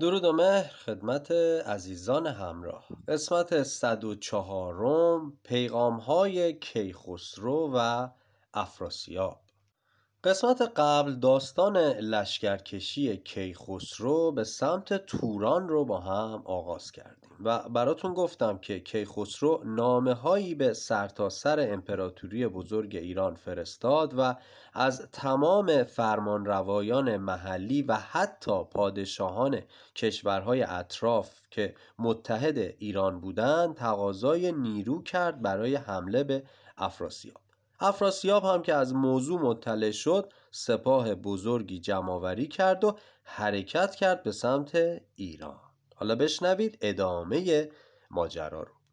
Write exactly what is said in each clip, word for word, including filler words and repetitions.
درود و مهر خدمت عزیزان همراه. قسمت صد و چهارم، پیغام‌های کیخسرو و افراسیاب. قسمت قبل داستان لشکرکشی کیخسرو به سمت توران رو با هم آغاز کردیم و براتون گفتم که کیخسرو نامه هایی به سرتاسر امپراتوری بزرگ ایران فرستاد و از تمام فرمانروایان محلی و حتی پادشاهان کشورهای اطراف که متحد ایران بودند تقاضای نیرو کرد برای حمله به افراسیاب. افراسیاب هم که از موضوع مطلع شد سپاه بزرگی جمع‌آوری کرد و حرکت کرد به سمت ایران. حالا بشنوید ادامه ماجرا رو.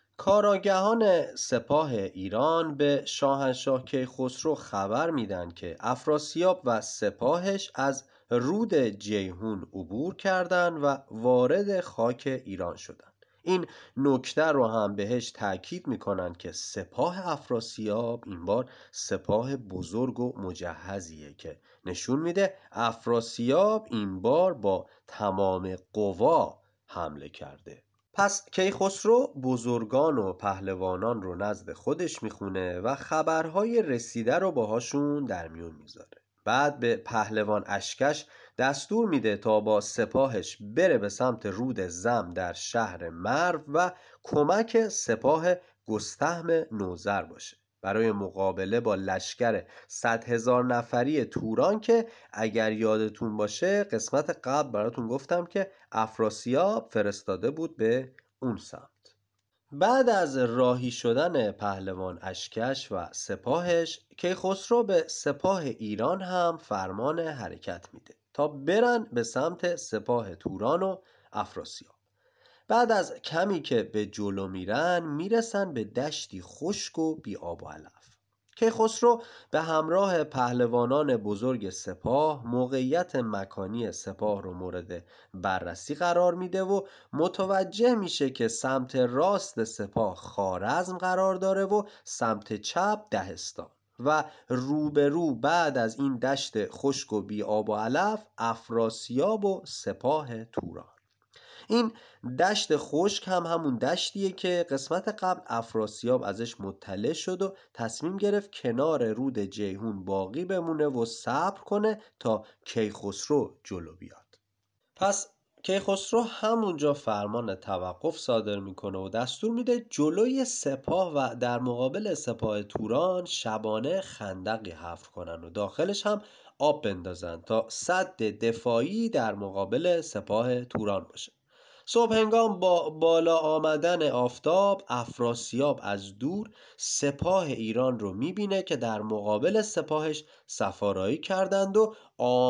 کارآگهان سپاه ایران به شاهنشاه کیخسرو خبر میدن که افراسیاب و سپاهش از رود جیهون عبور کردند و وارد خاک ایران شدند. این نکته رو هم بهش تأکید میکنن که سپاه افراسیاب این بار سپاه بزرگ و مجهزیه که نشون میده افراسیاب این بار با تمام قوا حمله کرده. پس کیخسرو بزرگان و پهلوانان رو نزد خودش میخونه و خبرهای رسیده رو باهاشون در میون میذاره. بعد به پهلوان اشکش دستور میده تا با سپاهش بره به سمت رود زم در شهر مرو و کمک سپاه گستهم نوذر باشه برای مقابله با لشکر صد هزار نفری توران که اگر یادتون باشه قسمت قبل براتون گفتم که افراسیاب فرستاده بود به اون سمت. بعد از راهی شدن پهلوان اشکش و سپاهش کیخسرو به سپاه ایران هم فرمان حرکت میده تا برن به سمت سپاه توران و افراسیاب. بعد از کمی که به جلو میرن میرسن به دشتی خشک و بی آب و علف. کیخسرو به همراه پهلوانان بزرگ سپاه موقعیت مکانی سپاه رو مورد بررسی قرار میده و متوجه میشه که سمت راست سپاه خوارزم قرار داره و سمت چپ دهستان و روبرو بعد از این دشت خشک و بی آب و علف افراسیاب و سپاه توران. این دشت خشک هم همون دشتیه که قسمت قبل افراسیاب ازش مطلع شد و تصمیم گرفت کنار رود جیهون باقی بمونه و صبر کنه تا کیخسرو جلو بیاد. پس کیخسرو همونجا فرمان توقف صادر میکنه و دستور میده جلوی سپاه و در مقابل سپاه توران شبانه خندقی حفر کنن و داخلش هم آب بندازن تا سد دفاعی در مقابل سپاه توران باشه. صبح هنگام با بالا آمدن آفتاب افراسیاب از دور سپاه ایران رو میبینه که در مقابل سپاهش صفارایی کردند و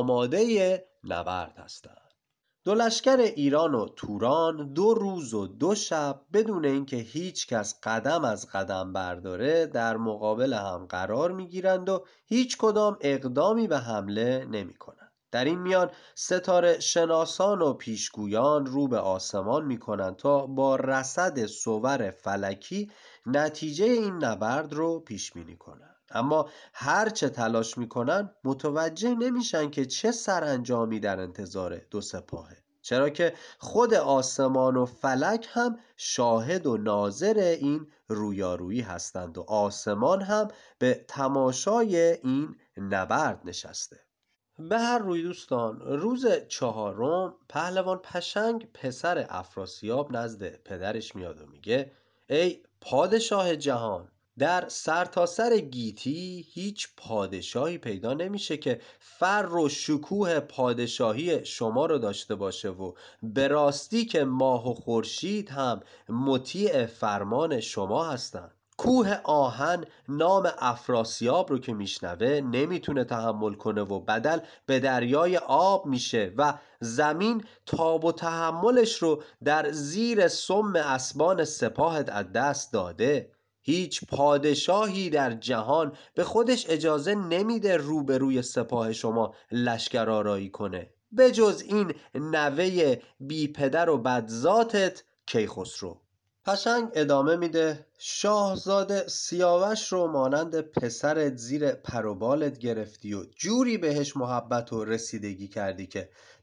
آماده نبرد هستند. دو لشکر ایران و توران دو روز و دو شب بدون اینکه هیچ کس قدم از قدم برداره در مقابل هم قرار میگیرند و هیچ کدام اقدامی به حمله نمی کنند. در این میان ستاره شناسان و پیشگویان رو به آسمان می کنند تا با رصد صور فلکی نتیجه این نبرد رو پیش بینی کنند. اما هر چه تلاش میکنن متوجه نمیشن که چه سرانجامی در انتظار دو سپاهه، چرا که خود آسمان و فلک هم شاهد و ناظر این رویارویی هستند و آسمان هم به تماشای این نبرد نشسته. به هر روی دوستان، روز چهارم پهلوان پشنگ پسر افراسیاب نزد پدرش میاد و میگه ای پادشاه جهان، در سرتاسر سر گیتی هیچ پادشاهی پیدا نمیشه که فر و شکوه پادشاهی شما رو داشته باشه و به راستی که ماه و خورشید هم مطیع فرمان شما هستند. کوه آهن نام افراسیاب رو که میشنوه نمیتونه تحمل کنه و بدل به دریای آب میشه و زمین تاب و تحملش رو در زیر سم اسبان سپاهت از دست داده. هیچ پادشاهی در جهان به خودش اجازه نمیده روبروی سپاه شما لشکر آرایی کنه به جز این نوه بی پدر و بدذاتت کیخسرو. پشنگ ادامه میده شاهزاده سیاوش رو مانند پسرت زیر پر و بالت گرفتی و جوری بهش محبت و رسیدگی کردی که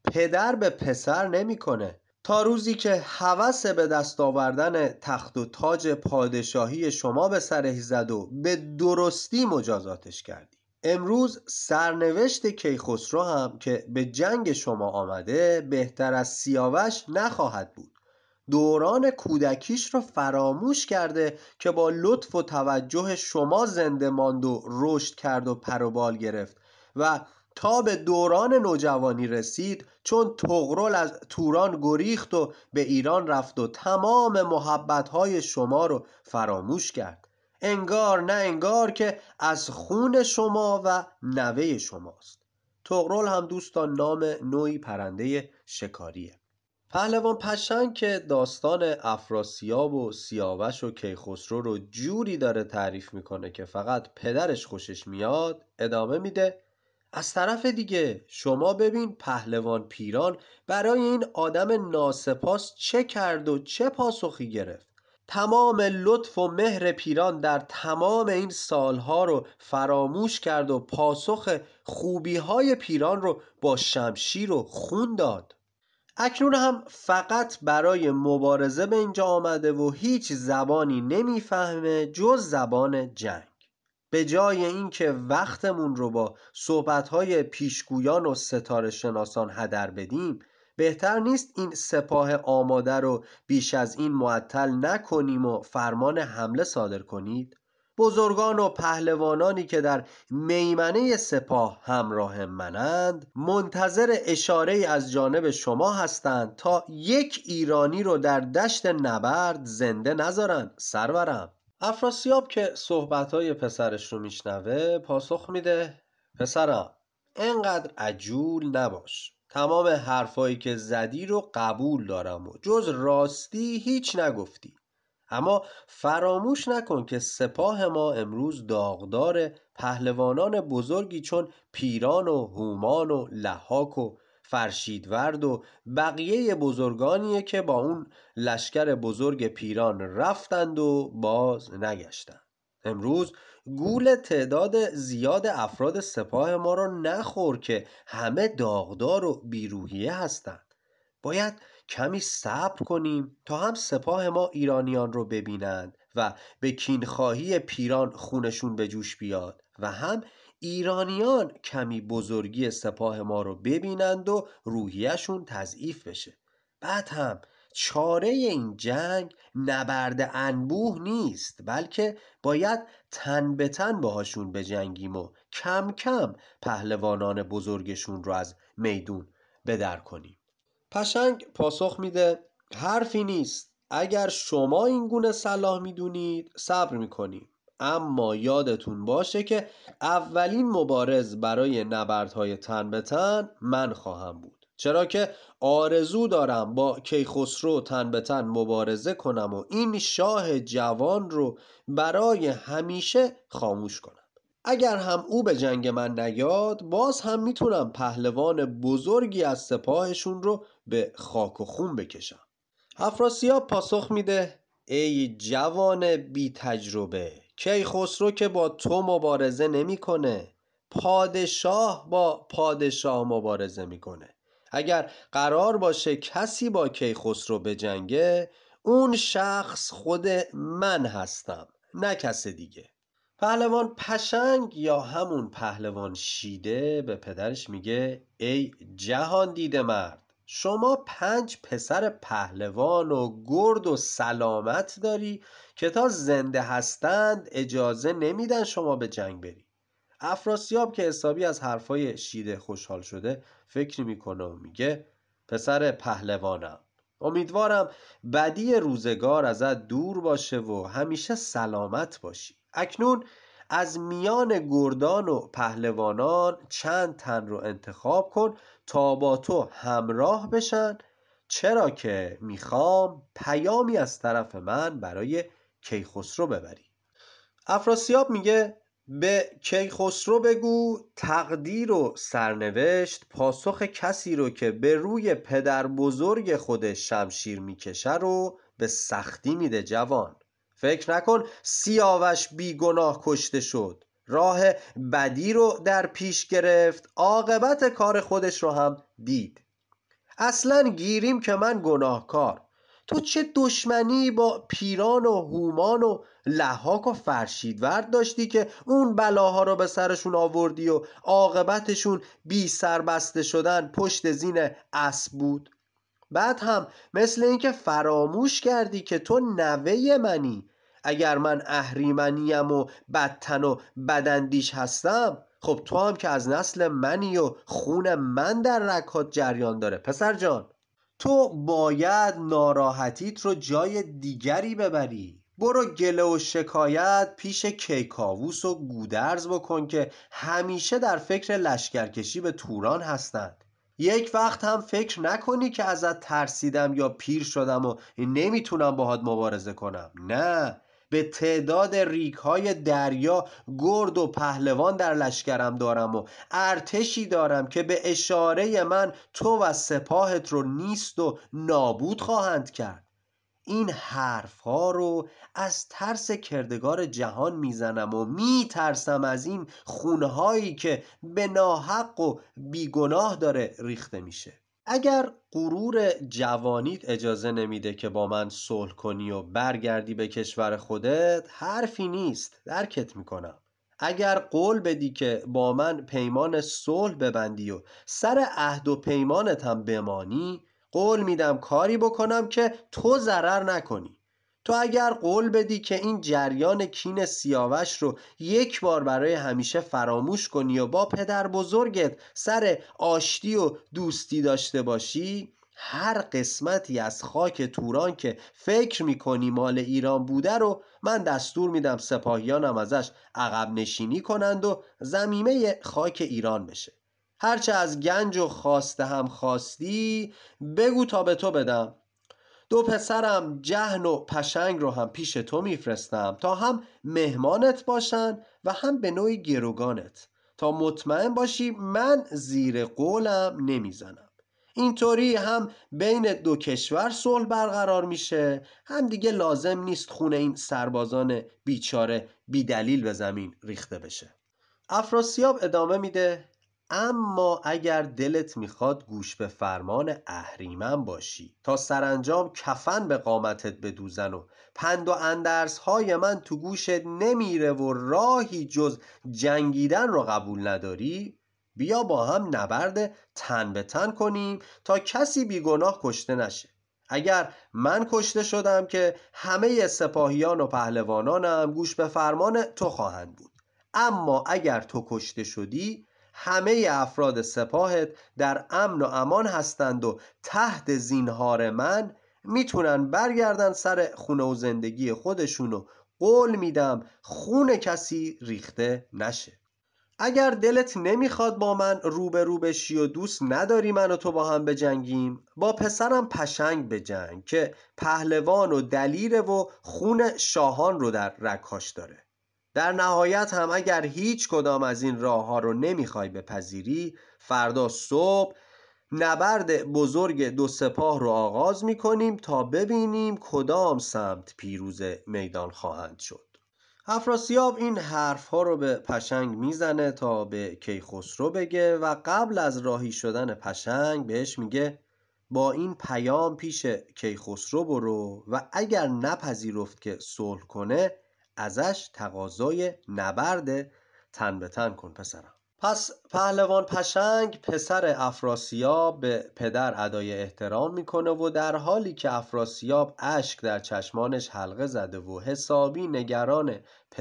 پدر به پسر نمیکنه. تا روزی که هوس به دست آوردن تخت و تاج پادشاهی شما به سرش زد و به درستی مجازاتش کردی. امروز سرنوشت کیخسرو هم که به جنگ شما آمده بهتر از سیاوش نخواهد بود. دوران کودکیش رو فراموش کرده که با لطف و توجه شما زنده ماند و رشد کرد و پر و بال گرفت و تا به دوران نوجوانی رسید چون طغرل از توران گریخت و به ایران رفت و تمام محبتهای شما رو فراموش کرد. انگار نه انگار که از خون شما و نوه شماست. طغرل هم دوستان نام نوعی پرنده شکاریه. پهلوان پشنگ که داستان افراسیاب و سیاوش و کیخسرو رو جوری داره تعریف میکنه که فقط پدرش خوشش میاد، ادامه میده: از طرف دیگه شما ببین پهلوان پیران برای این آدم ناسپاس چه کرد و چه پاسخی گرفت. تمام لطف و مهر پیران در تمام این سالها رو فراموش کرد و پاسخ خوبیهای پیران رو با شمشیر و خون داد. اکنون هم فقط برای مبارزه به اینجا آمده و هیچ زبانی نمیفهمه جز زبان جنگ. به جای اینکه وقتمون رو با صحبت‌های پیشگویان و ستاره شناسان هدر بدیم، بهتر نیست این سپاه آماده رو بیش از این معطل نکنیم و فرمان حمله صادر کنید؟ بزرگان و پهلوانانی که در میمنه سپاه همراه منند منتظر اشاره از جانب شما هستند تا یک ایرانی رو در دشت نبرد زنده نذارن سرورم. افراسیاب که صحبتهای پسرش رو میشنوه پاسخ میده: پسرم اینقدر عجول نباش. تمام حرفایی که زدی رو قبول دارم و جز راستی هیچ نگفتی. اما فراموش نکن که سپاه ما امروز داغدار پهلوانان بزرگی چون پیران و هومان و لحاک و فرشیدورد و بقیه بزرگانیه که با اون لشکر بزرگ پیران رفتند و باز نگشتند. امروز گول تعداد زیاد افراد سپاه ما رو نخور که همه داغدار و بیروحیه هستند. باید کمی صبر کنیم تا هم سپاه ما ایرانیان رو ببینند و به کینخواهی پیران خونشون به جوش بیاد و هم ایرانیان کمی بزرگی سپاه ما رو ببینند و روحیه‌شون تضعیف بشه. بعد هم چاره این جنگ نبرد انبوه نیست، بلکه باید تن به تن باهاشون بجنگیم و کم کم پهلوانان بزرگشون رو از میدون بدر کنیم. پشنگ پاسخ میده: حرفی نیست. اگر شما این گونه صلاح میدونید صبر میکنیم، اما یادتون باشه که اولین مبارز برای نبردهای تن به تن من خواهم بود، چرا که آرزو دارم با کیخسرو تن به تن مبارزه کنم و این شاه جوان رو برای همیشه خاموش کنم. اگر هم او به جنگ من نیاد باز هم میتونم پهلوان بزرگی از سپاهشون رو به خاک و خون بکشم. افراسیاب پاسخ میده: ای جوان بی تجربه، کیخسرو که با تو مبارزه نمیکنه، پادشاه با پادشاه مبارزه میکنه. اگر قرار باشه کسی با کیخسرو بجنگه، اون شخص خود من هستم، نه کس دیگه. پهلوان پشنگ یا همون پهلوان شیده به پدرش میگه: ای جهان دیده مرد، شما پنج پسر پهلوان و گرد و سلامت داری که تا زنده هستند اجازه نمیدن شما به جنگ بری. افراسیاب که حسابی از حرفای شیده خوشحال شده فکر میکنه و میگه: پسر پهلوانم، امیدوارم بدی روزگار ازت دور باشه و همیشه سلامت باشی. اکنون از میان گردان و پهلوانان چند تن رو انتخاب کن تا با تو همراه بشن، چرا که میخوام پیامی از طرف من برای کیخسرو ببری. افراسیاب میگه: به کیخسرو بگو تقدیر و سرنوشت پاسخ کسی رو که به روی پدر بزرگ خودش شمشیر میکشه رو به سختی میده. جوان، فکر نکن سیاوش بی گناه کشته شد، راه بدی رو در پیش گرفت، عاقبت کار خودش رو هم دید. اصلا گیریم که من گناهکار. تو چه دشمنی با پیران و هومان و لحاک و فرشیدورد داشتی که اون بلاها رو به سرشون آوردی و عاقبتشون بی سربسته شدن پشت زین اسب بود؟ بعد هم مثل اینکه فراموش کردی که تو نوه منی. اگر من اهریمنیم و بدتن و بداندیش هستم، خب تو هم که از نسل منی و خون من در رگ‌هات جریان داره پسر جان. تو باید ناراحتیت رو جای دیگری ببری. برو گله و شکایت پیش کیکاووس و گودرز بکن که همیشه در فکر لشکرکشی به توران هستند. یک وقت هم فکر نکنی که ازت ترسیدم یا پیر شدم و نمیتونم باهات مبارزه کنم. نه، به تعداد ریگ‌های دریا گرد و پهلوان در لشکرم دارم و ارتشی دارم که به اشاره من تو و سپاهت رو نیست و نابود خواهند کرد. این حرف ها رو از ترس کردگار جهان میزنم و میترسم از این خونهایی که به ناحق و بیگناه داره ریخته میشه. اگر غرور جوانیت اجازه نمیده که با من صلح کنی و برگردی به کشور خودت، حرفی نیست، درکت میکنم. اگر قول بدی که با من پیمان صلح ببندی و سر عهد و پیمانت هم بمانی، قول میدم کاری بکنم که تو ضرر نکنی. تو اگر قول بدی که این جریان کین سیاوش رو یک بار برای همیشه فراموش کنی و با پدر بزرگت سر آشتی و دوستی داشته باشی، هر قسمتی از خاک توران که فکر میکنی مال ایران بوده رو من دستور میدم سپاهیانم ازش عقب نشینی کنند و ضمیمه خاک ایران بشه. هرچه از گنج و خواسته هم خواستی بگو تا به تو بدم. دو پسرم جهن و پشنگ رو هم پیش تو میفرستم تا هم مهمانت باشن و هم به نوعی گروگانت، تا مطمئن باشی من زیر قولم نمیزنم. اینطوری هم بین دو کشور صلح برقرار میشه، هم دیگه لازم نیست خون این سربازان بیچاره بی دلیل به زمین ریخته بشه. افراسیاب ادامه میده: اما اگر دلت میخواد گوش به فرمان اهریمن باشی تا سرانجام کفن به قامتت بدوزن و پند و اندرس های من تو گوشت نمیره و راهی جز جنگیدن رو قبول نداری، بیا با هم نبرد تن به تن کنیم تا کسی بیگناه کشته نشه. اگر من کشته شدم که همه سپاهیان و پهلوانانم گوش به فرمان تو خواهند بود. اما اگر تو کشته شدی، همه افراد سپاهت در امن و امان هستند و تحت زینهار من میتونن برگردن سر خونه و زندگی خودشون و قول میدم خون کسی ریخته نشه. اگر دلت نمیخواد با من روبرو بشی و دوست نداری من و تو با هم بجنگیم، با پسرم پشنگ بجنگ که پهلوان و دلیره و خون شاهان رو در رگهاش داره. در نهایت هم اگر هیچ کدام از این راه ها رو نمیخوای بپذیری، فردا صبح نبرد بزرگ دو سپاه رو آغاز میکنیم تا ببینیم کدام سمت پیروز میدان خواهند شد. افراسیاب این حرف ها رو به پشنگ میزنه تا به کیخسرو بگه و قبل از راهی شدن پشنگ بهش میگه با این پیام پیش کیخسرو برو و اگر نپذیرفت که صلح کنه ازش تقاضای نبرد تن به تن کن پسرم. پس پهلوان پشنگ پسر افراسیاب به پدر ادای احترام میکنه و در حالی که افراسیاب اشک در چشمانش حلقه زده و حسابی نگران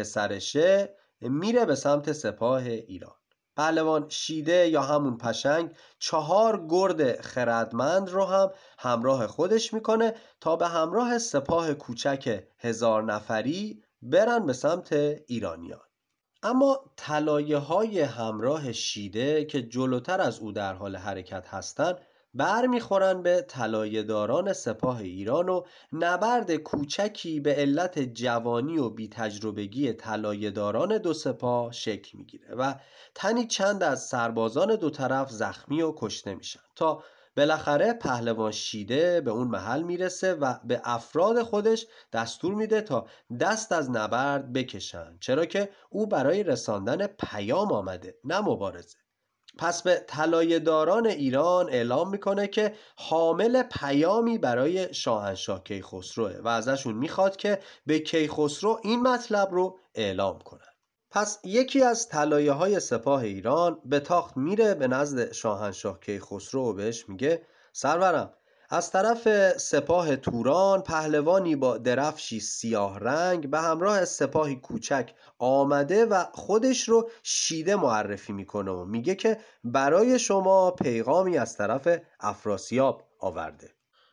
پسرشه، میره به سمت سپاه ایران. پهلوان شیده یا همون پشنگ چهار گرد خردمند رو هم همراه خودش میکنه تا به همراه سپاه کوچک هزار نفری برن به سمت ایرانیان. اما طلایه های همراه شیده که جلوتر از او در حال حرکت هستند بر میخورن به طلایه داران سپاه ایران و نبرد کوچکی به علت جوانی و بی تجربگی طلایه داران دو سپاه شکل میگیره و تنی چند از سربازان دو طرف زخمی و کشته میشن تا بالاخره پهلوان شیده به اون محل میرسه و به افراد خودش دستور میده تا دست از نبرد بکشن، چرا که او برای رساندن پیام آمده نه مبارزه. پس به طلایه‌داران ایران اعلام میکنه که حامل پیامی برای شاهنشاه کیخسروه و ازشون میخواد که به کیخسرو این مطلب رو اعلام کنن. پس یکی از طلایه‌های سپاه ایران به تاخت میره به نزد شاهنشاه کیخسرو و بهش میگه سرورم، از طرف سپاه توران پهلوانی با درفشی سیاه رنگ به همراه سپاهی کوچک آمده و خودش رو شیده معرفی میکنه و میگه که برای شما پیغامی از طرف افراسیاب آورده.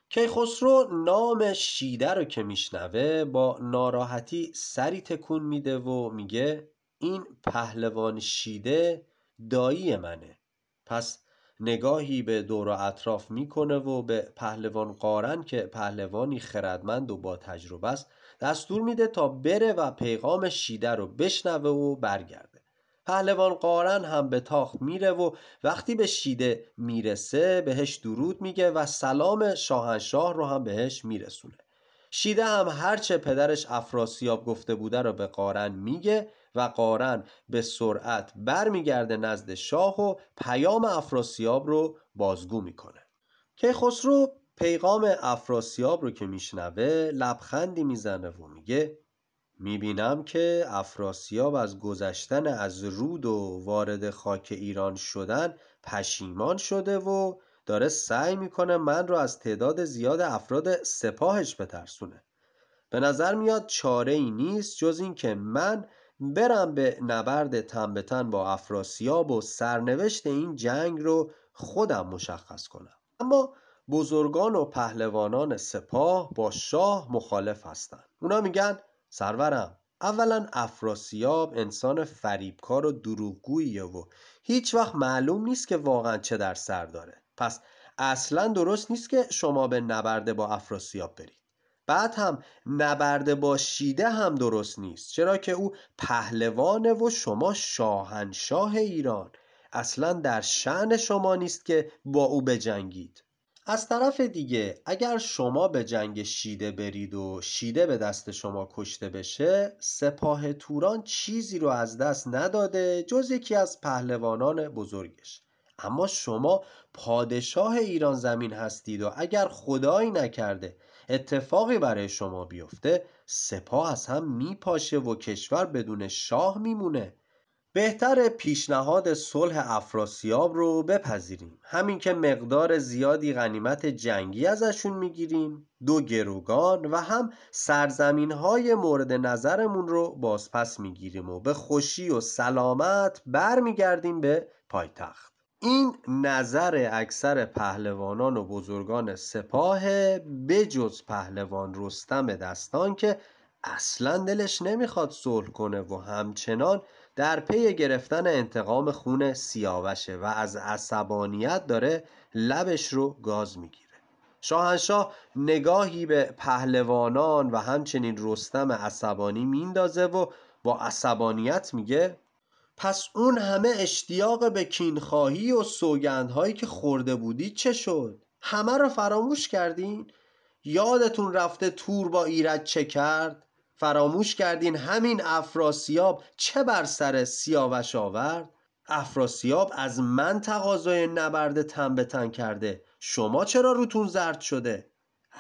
کیخسرو نام شیده رو که میشنوه با ناراحتی سری تکون میده و میگه این پهلوان شیده دایی منه. پس نگاهی به دور و اطراف میکنه و به پهلوان قارن که پهلوانی خردمند و با تجربه است دستور میده تا بره و پیغام شیده رو بشنوه و برگرده. پهلوان قارن هم به تاخت میره و وقتی به شیده میرسه بهش درود میگه و سلام شاهنشاه رو هم بهش میرسونه. شیده هم هرچه پدرش افراسیاب گفته بوده رو به قارن میگه و قارن به سرعت برمیگرده نزد شاه و پیام افراسیاب رو بازگو میکنه. کیخسرو پیغام افراسیاب رو که میشنوه لبخندی میزنه و میگه میبینم که افراسیاب از گذشتن از رود و وارد خاک ایران شدن پشیمان شده و داره سعی میکنه من رو از تعداد زیاد افراد سپاهش بترسونه. به نظر میاد چاره ای نیست جز این که من برم به نبرد تن به تن با افراسیاب و سرنوشت این جنگ رو خودم مشخص کنم. اما بزرگان و پهلوانان سپاه با شاه مخالف هستند. اونا میگن سرورم، اولا افراسیاب انسان فریبکار و دروغگوییه و هیچ وقت معلوم نیست که واقعا چه در سر داره. پس اصلا درست نیست که شما به نبرد با افراسیاب برید. بعد هم نبرد با شیده هم درست نیست، چرا که او پهلوانه و شما شاهنشاه ایران. اصلا در شأن شما نیست که با او بجنگید. از طرف دیگه اگر شما به جنگ شیده برید و شیده به دست شما کشته بشه، سپاه توران چیزی رو از دست نداده جز یکی از پهلوانان بزرگش. اما شما پادشاه ایران زمین هستید و اگر خدایی نکرده اتفاقی برای شما بیفته، سپاه از هم میپاشه و کشور بدون شاه میمونه. بهتر پیشنهاد صلح افراسیاب رو بپذیریم، همین که مقدار زیادی غنیمت جنگی ازشون میگیریم، دو گروگان و هم سرزمین های مورد نظرمون رو بازپس میگیریم و به خوشی و سلامت برمیگردیم به پایتخت. این نظر اکثر پهلوانان و بزرگان سپاه بجز پهلوان رستم دستان که اصلا دلش نمیخواد صلح کنه و همچنان در پی گرفتن انتقام خون سیاوشه و از عصبانیت داره لبش رو گاز میگیره. شاهنشاه نگاهی به پهلوانان و همچنین رستم عصبانی میندازه و با عصبانیت میگه پس اون همه اشتیاق به کینخواهی و سوگندهایی که خورده بودید چه شد؟ همه رو فراموش کردین؟ یادتون رفته تور با ایرج چه کرد؟ فراموش کردین همین افراسیاب چه بر سر سیاوش آورد؟ افراسیاب از من تقاضای نبرد تن به تن کرده، شما چرا روتون زرد شده؟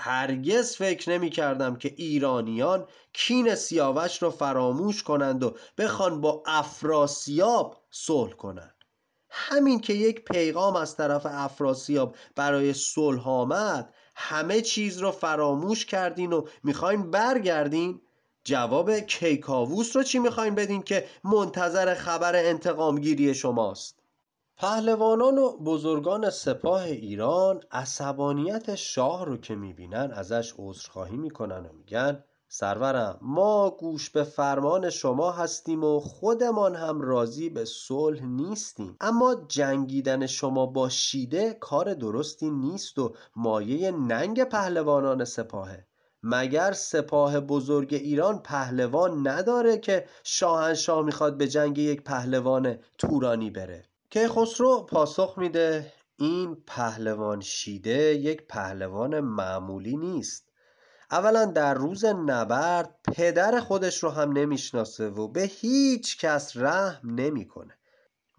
هرگز فکر نمی کردم که ایرانیان کین سیاوش را فراموش کنند و بخوان با افراسیاب صلح کنند. همین که یک پیغام از طرف افراسیاب برای صلح آمد همه چیز رو فراموش کردین و میخواین برگردین؟ جواب کیکاووس رو چی میخواین بدین که منتظر خبر انتقامگیری شماست؟ پهلوانان و بزرگان سپاه ایران عصبانیت شاه رو که میبینن ازش عذرخواهی میکنن و میگن سرورم، ما گوش به فرمان شما هستیم و خودمان هم راضی به صلح نیستیم، اما جنگیدن شما با شیده کار درستی نیست و مایه ننگ پهلوانان سپاهه. مگر سپاه بزرگ ایران پهلوان نداره که شاهنشاه میخواد به جنگ یک پهلوان تورانی بره؟ کیخسرو پاسخ میده این پهلوان شیده یک پهلوان معمولی نیست. اولا در روز نبرد پدر خودش رو هم نمیشناسه و به هیچ کس رحم نمیکنه.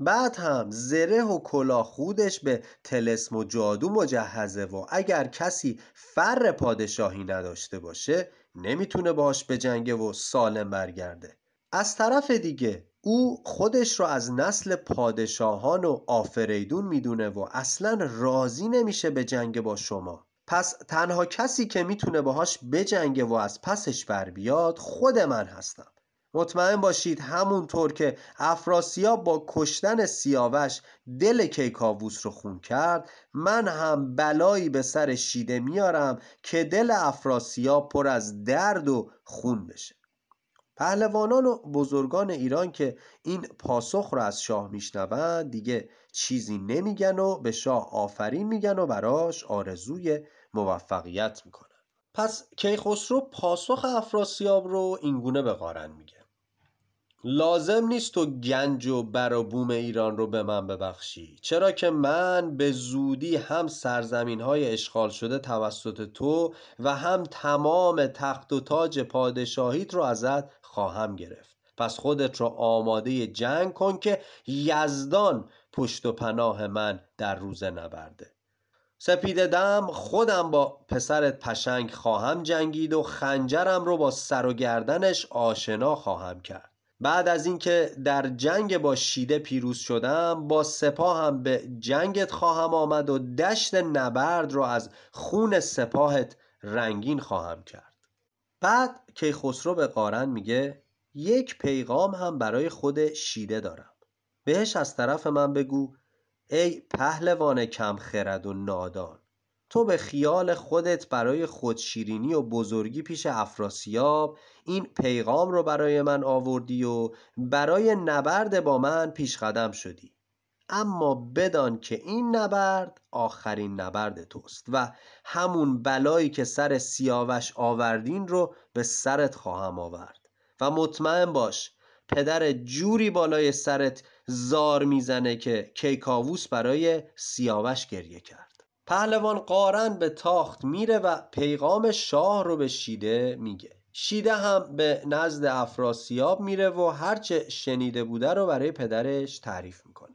بعد هم زره و کلاه خودش به طلسم و جادو مجهزه و اگر کسی فر پادشاهی نداشته باشه نمیتونه باش بجنگه و سالم برگرده. از طرف دیگه او خودش رو از نسل پادشاهان و آفریدون میدونه و اصلا راضی نمیشه به جنگ با شما. پس تنها کسی که میتونه باهاش بجنگه و از پسش بر بیاد خود من هستم. مطمئن باشید همونطور که افراسیاب با کشتن سیاوش دل کیکاووس رو خون کرد، من هم بلایی به سر شیده میارم که دل افراسیاب پر از درد و خون بشه. پهلوانان و بزرگان ایران که این پاسخ رو از شاه میشنون دیگه چیزی نمیگن و به شاه آفرین میگن و براش آرزوی موفقیت میکنن. پس کیخسرو پاسخ افراسیاب رو اینگونه به قارن میگه: لازم نیست تو گنج و بر و بوم ایران رو به من ببخشی، چرا که من به زودی هم سرزمین های اشغال شده توسط تو و هم تمام تخت و تاج پادشاهیت رو ازت خواهم گرفت. پس خودت رو آماده جنگ کن که یزدان پشت و پناه من در روز نبرده. سپیده دم خودم با پسرت پشنگ خواهم جنگید و خنجرم رو با سر و گردنش آشنا خواهم کرد. بعد از اینکه در جنگ با شیده پیروز شدم با سپاهم به جنگت خواهم آمد و دشت نبرد رو از خون سپاهت رنگین خواهم کرد. بعد کیخسرو به قارن میگه: یک پیغام هم برای خود شیده دارم. بهش از طرف من بگو: ای پهلوان کم خرد و نادان، تو به خیال خودت برای خودشیرینی و بزرگی پیش افراسیاب این پیغام رو برای من آوردی و برای نبرد با من پیش قدم شدی. اما بدان که این نبرد آخرین نبرد توست و همون بلایی که سر سیاوش آوردین رو به سرت خواهم آورد و مطمئن باش پدر جوری بالای سرت زار میزنه که کیکاووس برای سیاوش گریه کرد. پهلوان قارن به تاخت میره و پیغام شاه رو به شیده میگه. شیده هم به نزد افراسیاب میره و هرچه شنیده بوده رو برای پدرش تعریف میکنه.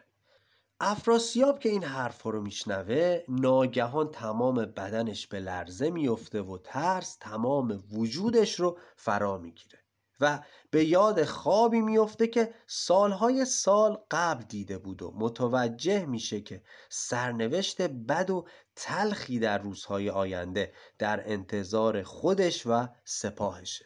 افراسیاب که این حرفا رو میشنوه ناگهان تمام بدنش به لرزه میفته و ترس تمام وجودش رو فرا میگیره و به یاد خوابی میفته که سالهای سال قبل دیده بود و متوجه میشه که سرنوشت بد و تلخی در روزهای آینده در انتظار خودش و سپاهشه.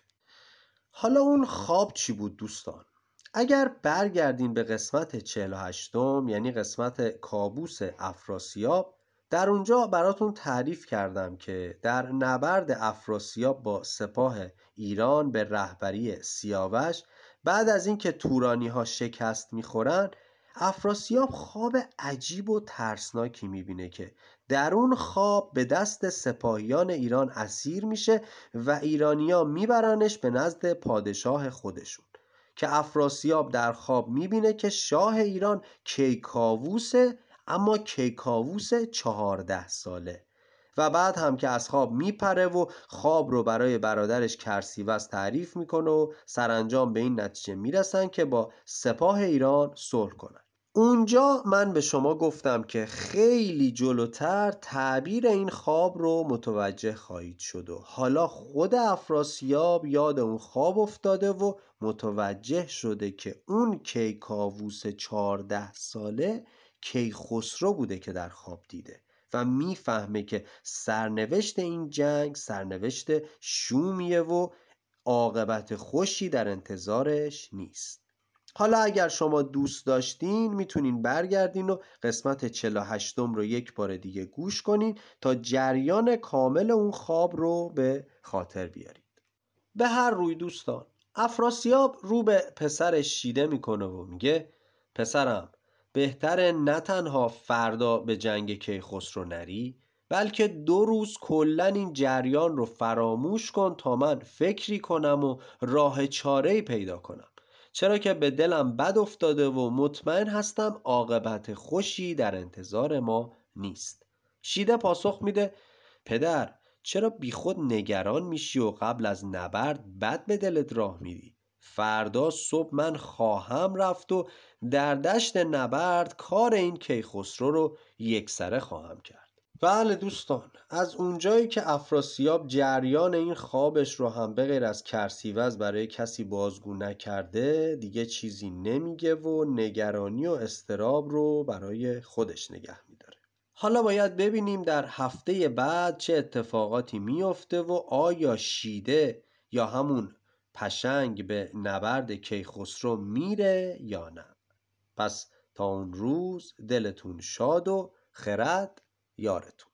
حالا اون خواب چی بود دوستان؟ اگر برگردین به قسمت چهل و هشتم یعنی قسمت کابوس افراسیاب، در اونجا براتون تعریف کردم که در نبرد افراسیاب با سپاه ایران به رهبری سیاوش بعد از اینکه تورانی ها شکست میخورن، افراسیاب خواب عجیب و ترسناکی میبینه که در اون خواب به دست سپاهیان ایران اسیر میشه و ایرانیا میبرنش به نزد پادشاه خودشون که افراسیاب در خواب میبینه که شاه ایران کیکاووسه، اما کیکاووس چهارده ساله. و بعد هم که از خواب میپره و خواب رو برای برادرش کرسیوس تعریف میکنه و سرانجام به این نتیجه میرسن که با سپاه ایران صلح کنن. اونجا من به شما گفتم که خیلی جلوتر تعبیر این خواب رو متوجه خواهید شد و حالا خود افراسیاب یاد اون خواب افتاده و متوجه شده که اون کیکاووس چهارده ساله کیخسرو بوده که در خواب دیده و میفهمه که سرنوشت این جنگ سرنوشت شومیه و عاقبت خوشی در انتظارش نیست. حالا اگر شما دوست داشتین میتونین برگردین و قسمت چهل و هشتم رو یک بار دیگه گوش کنین تا جریان کامل اون خواب رو به خاطر بیارید. به هر روی دوستان، افراسیاب رو به پسرش شیده میکنه و میگه: پسرم، بهتره نه تنها فردا به جنگ کیخسرو نری، بلکه دو روز کلن این جریان رو فراموش کن تا من فکری کنم و راه چاره‌ای پیدا کنم، چرا که به دلم بد افتاده و مطمئن هستم عاقبت خوشی در انتظار ما نیست. شیده پاسخ میده: پدر، چرا بیخود نگران میشی و قبل از نبرد بد به دلت راه میدی؟ فردا صبح من خواهم رفت و در دشت نبرد کار این کیخسرو رو یکسره خواهم کرد. بله دوستان، از اونجایی که افراسیاب جریان این خوابش رو هم به غیر از کرسیوز برای کسی بازگو نکرده دیگه چیزی نمیگه و نگرانی و اضطراب رو برای خودش نگه میداره. حالا باید ببینیم در هفته بعد چه اتفاقاتی میفته و آیا شیده یا همون پشنگ به نبرد کیخسرو میره یا نه. پس تا اون روز دلتون شاد و خرد یارتون.